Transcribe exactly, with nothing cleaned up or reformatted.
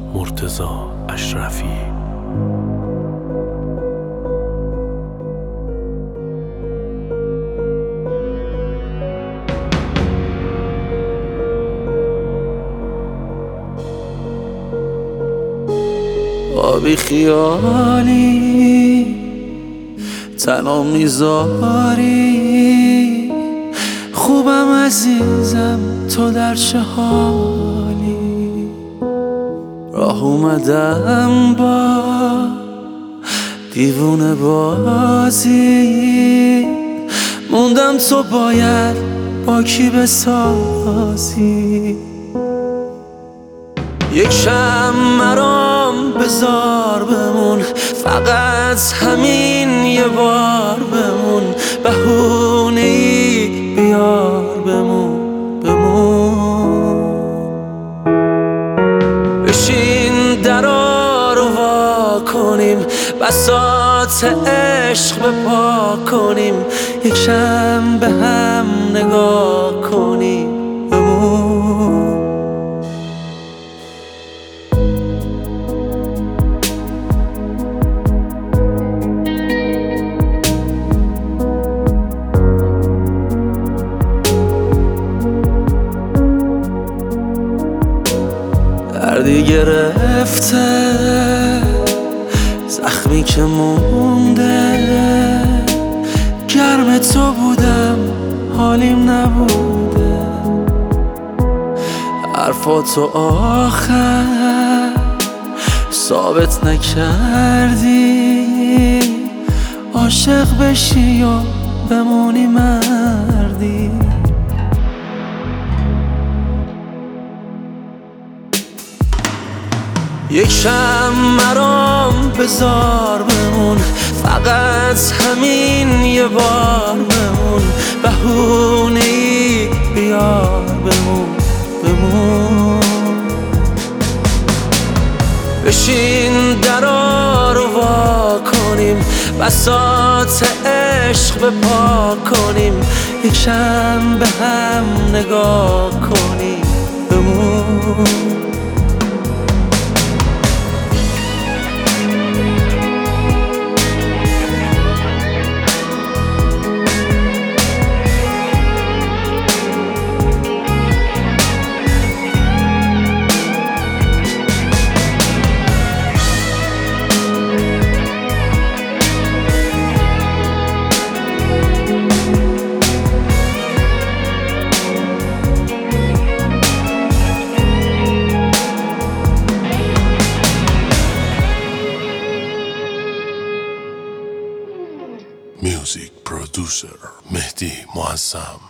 مرتضی اشرفی. آبی خیالی تنها میذاری، خوبم عزیزم تو در چه حالی. راه اومدم با دیوونه بازی، موندم تو باید با کی بسازی. یک شم مرام بذار بمون، فقط همین یه بار بمون. بهونه ای بیار بمون بمون. بشین درا رو وا کنیم، بساط عشق بپا کنیم. یک شم به هم نگاه کنیم بمون. دردی گرفته زخمی که مونده، گرم تو بودم حالیم نبوده. حرفاتو آخر ثابت نکردی، عاشق بشی یا بمونی مردی. یک شم مرام بذار بمون، فقط همین یه بار بمون. بهونه ای بیار بمون بمون. بشین درا رو وا کنیم، بساط عشق بپا کنیم. یک شم به هم نگاه کنیم بمون. Music producer مهدی معظم.